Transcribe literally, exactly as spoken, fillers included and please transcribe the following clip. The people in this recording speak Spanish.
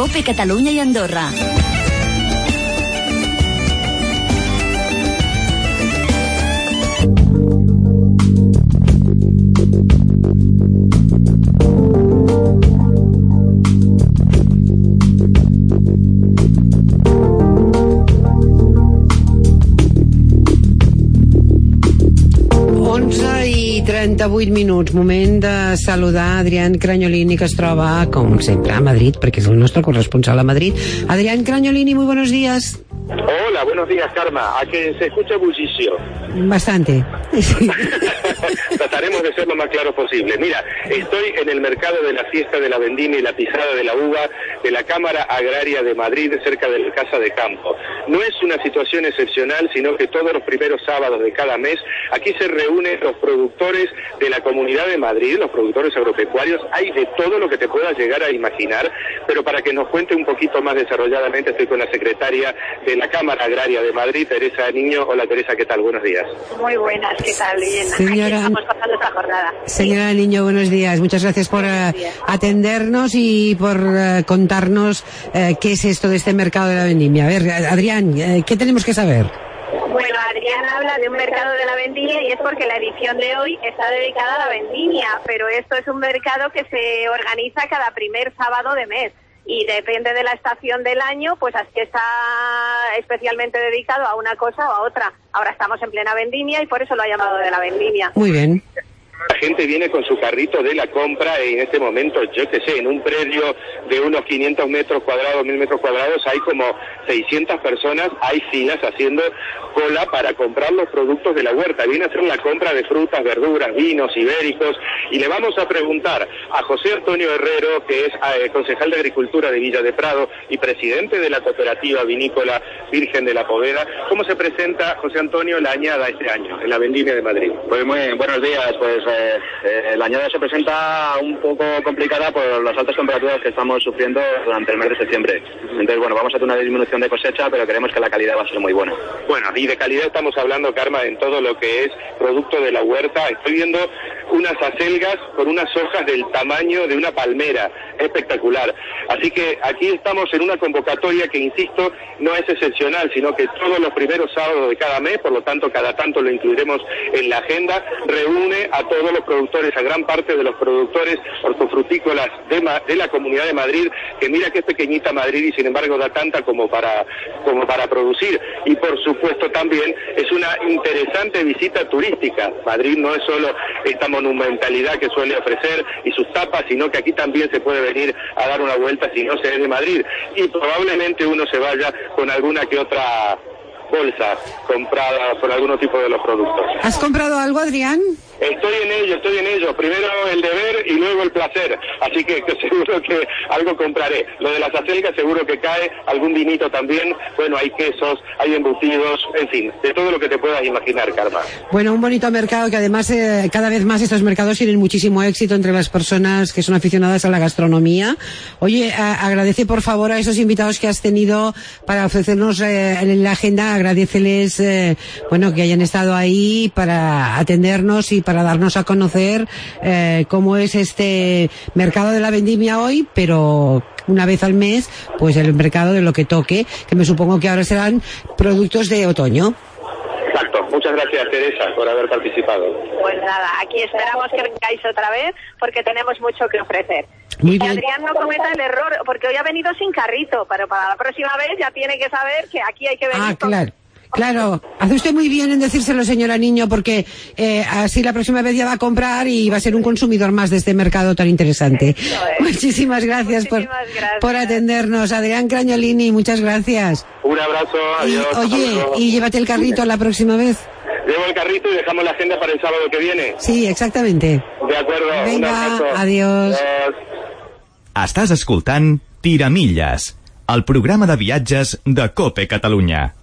COPE Catalunya i Andorra. trenta-vuit minuts, moment de saludar Adrián Crañolini, que es troba, com sempre, a Madrid, perquè és el nostre corresponsal a Madrid. Adrián Crañolini, muy buenos días. Hola, buenos días, Karma. A que se escucha bullicio. Bastante. Sí. Trataremos de ser lo más claro posible. Mira, estoy en el mercado de la fiesta de la vendimia y la pisada de la uva de la Cámara Agraria de Madrid, cerca de la Casa de Campo. No es una situación excepcional, sino que todos los primeros sábados de cada mes aquí se reúnen los productores de la Comunidad de Madrid, los productores agropecuarios. Hay de todo lo que te puedas llegar a imaginar, pero para que nos cuente un poquito más desarrolladamente, estoy con la secretaria de la Cámara Agraria de Madrid, Teresa Niño. Hola, Teresa, ¿qué tal? Buenos días. Muy buenas, ¿qué tal? Bien, señora, aquí estamos pasando esta jornada. Señora sí. Niño, buenos días. Muchas gracias por uh, atendernos y por uh, contarnos uh, qué es esto de este mercado de la vendimia. A ver, Adrián, uh, ¿qué tenemos que saber? Bueno, Adrián habla de un mercado de la vendimia y es porque la edición de hoy está dedicada a la vendimia, pero esto es un mercado que se organiza cada primer sábado de mes. Y depende de la estación del año, pues así está especialmente dedicado a una cosa o a otra. Ahora estamos en plena vendimia y por eso lo ha llamado de la vendimia. Muy bien. La gente viene con su carrito de la compra y en este momento, yo qué sé, en un predio de unos quinientos metros cuadrados, mil metros cuadrados, hay como seiscientas personas, hay filas haciendo cola para comprar los productos de la huerta. Viene a hacer la compra de frutas, verduras, vinos, ibéricos, y le vamos a preguntar a José Antonio Herrero, que es eh, concejal de Agricultura de Villa de Prado y presidente de la cooperativa vinícola Virgen de la Poveda, ¿cómo se presenta, José Antonio, la añada este año en la vendimia de Madrid? Pues muy buenos días, pues eh, eh, la añada se presenta un poco complicada por las altas temperaturas que estamos sufriendo durante el mes de septiembre. Entonces, bueno, vamos a tener una disminución de cosecha, pero creemos que la calidad va a ser muy buena. Bueno, y de calidad estamos hablando, Karma, en todo lo que es producto de la huerta. Estoy viendo unas acelgas con unas hojas del tamaño de una palmera, espectacular. Así que aquí estamos en una convocatoria que, insisto, no es excepcional, sino que todos los primeros sábados de cada mes, por lo tanto cada tanto lo incluiremos en la agenda, reúne a todos los productores, a gran parte de los productores hortofrutícolas de, Ma- de la Comunidad de Madrid, que mira que es pequeñita Madrid y sin embargo da tanta como para, como para producir. Y por supuesto también es una interesante visita turística. Madrid no es solo esta monumentalidad que suele ofrecer y sus tapas, sino que aquí también se puede venir a dar una vuelta si no se es de Madrid. Y probablemente uno se vaya con alguna que otra bolsa comprada por algún tipo de los productos. ¿Has comprado algo, Adrián? Estoy en ello, estoy en ello. Primero el deber y luego el placer. Así que, que seguro que algo compraré. Lo de las acelgas seguro que cae, algún vinito también. Bueno, hay quesos, hay embutidos, en fin, de todo lo que te puedas imaginar, Karma. Bueno, un bonito mercado que además eh, cada vez más estos mercados tienen muchísimo éxito entre las personas que son aficionadas a la gastronomía. Oye, a, agradece por favor a esos invitados que has tenido para ofrecernos eh, en la agenda, agradeceles eh, bueno, que hayan estado ahí para atendernos y para darnos a conocer eh, cómo es este mercado de la vendimia hoy, pero una vez al mes, pues el mercado de lo que toque, que me supongo que ahora serán productos de otoño. Exacto. Muchas gracias, Teresa, por haber participado. Pues nada, aquí esperamos que vengáis otra vez porque tenemos mucho que ofrecer. Muy y que bien. Adrián no cometa el error, porque hoy ha venido sin carrito, pero para la próxima vez ya tiene que saber que aquí hay que venir Ah, con... claro. Claro, hace usted muy bien en decírselo, señora Niño, porque eh, así la próxima vez ya va a comprar y va a ser un consumidor más de este mercado tan interesante. Muchísimas gracias, Muchísimas por, gracias por atendernos. Adrián Crañolini, muchas gracias. Un abrazo, adiós. Y, oye, y llévate el carrito la próxima vez. Llevo el carrito y dejamos la agenda para el sábado que viene. Sí, exactamente. De acuerdo. Venga, un abrazo. adiós. Adiós. Estàs escoltant Tiramilles, el programa de viatges de COPE Catalunya.